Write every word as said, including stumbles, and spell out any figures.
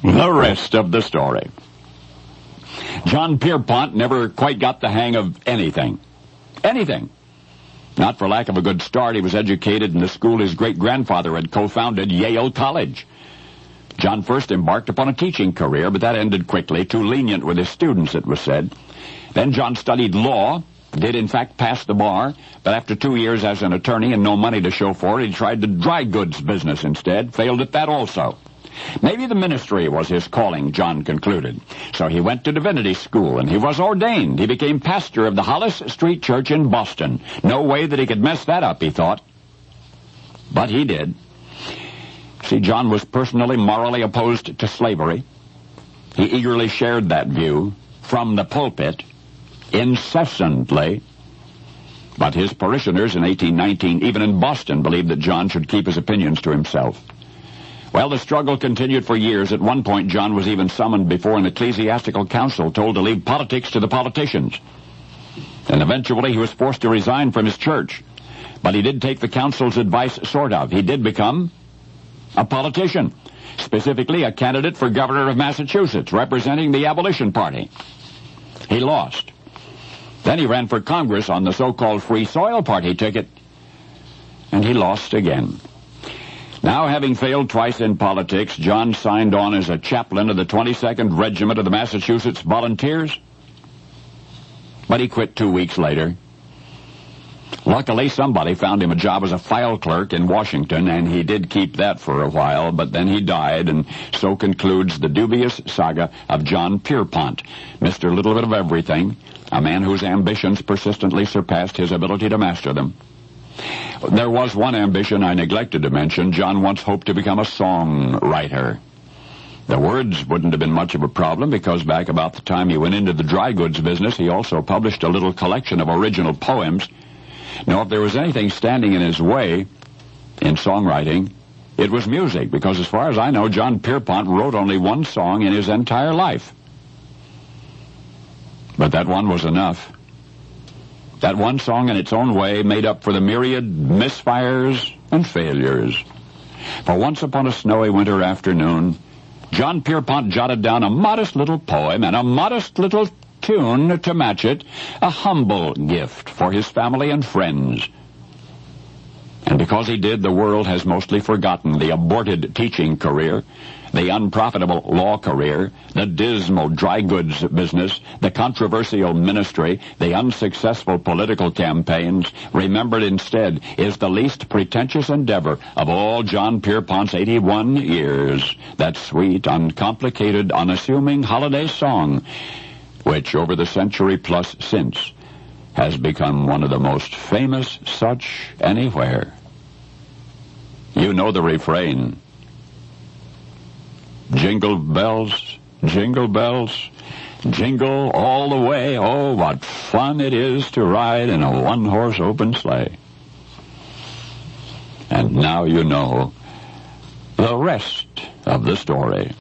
The rest of the story. John Pierpont never quite got the hang of anything. Anything. Not for lack of a good start, he was educated in the school his great-grandfather had co-founded, Yale College. John first embarked upon a teaching career, but that ended quickly, too lenient with his students, it was said. Then John studied law, did in fact pass the bar, but after two years as an attorney and no money to show for it, he tried the dry goods business instead, failed at that also. Maybe the ministry was his calling, John concluded. So he went to divinity school, and he was ordained. He became pastor of the Hollis Street Church in Boston. No way that he could mess that up, he thought. But he did. See, John was personally, morally opposed to slavery. He eagerly shared that view from the pulpit, incessantly. But his parishioners in eighteen nineteen, even in Boston, believed that John should keep his opinions to himself. Well, the struggle continued for years. At one point, John was even summoned before an ecclesiastical council, told to leave politics to the politicians. And eventually he was forced to resign from his church. But he did take the council's advice, sort of. He did become a politician, specifically a candidate for governor of Massachusetts, representing the Abolition Party. He lost. Then he ran for Congress on the so-called Free Soil Party ticket, and he lost again. Now, having failed twice in politics, John signed on as a chaplain of the twenty-second Regiment of the Massachusetts Volunteers. But he quit two weeks later. Luckily, somebody found him a job as a file clerk in Washington, and he did keep that for a while, but then he died, and so concludes the dubious saga of John Pierpont, Mister Little Bit of Everything, a man whose ambitions persistently surpassed his ability to master them. There was one ambition I neglected to mention. John once hoped to become a songwriter. The words wouldn't have been much of a problem because back about the time he went into the dry goods business, he also published a little collection of original poems. Now, if there was anything standing in his way in songwriting, it was music, because as far as I know, John Pierpont wrote only one song in his entire life. But that one was enough. That one song in its own way made up for the myriad misfires and failures. For once upon a snowy winter afternoon, John Pierpont jotted down a modest little poem and a modest little tune to match it, a humble gift for his family and friends. And because he did, the world has mostly forgotten the aborted teaching career, the unprofitable law career, the dismal dry goods business, the controversial ministry, the unsuccessful political campaigns. Remembered instead is the least pretentious endeavor of all John Pierpont's eighty-one years, that sweet, uncomplicated, unassuming holiday song, which over the century plus since has become one of the most famous such anywhere. You know the refrain. Jingle bells, jingle bells, jingle all the way. Oh, what fun it is to ride in a one-horse open sleigh. And now you know the rest of the story.